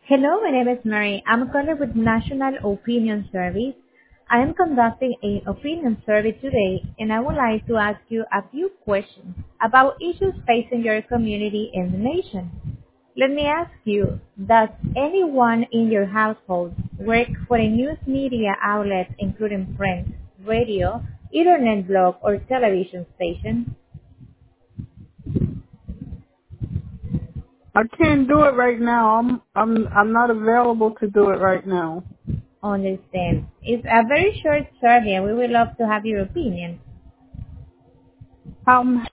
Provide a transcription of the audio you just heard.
Hello, my name is Mary. I'm calling with National Opinion Service. I am conducting an opinion survey today, and I would like to ask you a few questions about issues facing your community and the nation. Let me ask you, does anyone in your household work for a news media outlet including print, radio, internet blog, or television station? I can't do it right now. I'm not available to do it right now. Understand. It's a very short survey and we would love to have your opinion. How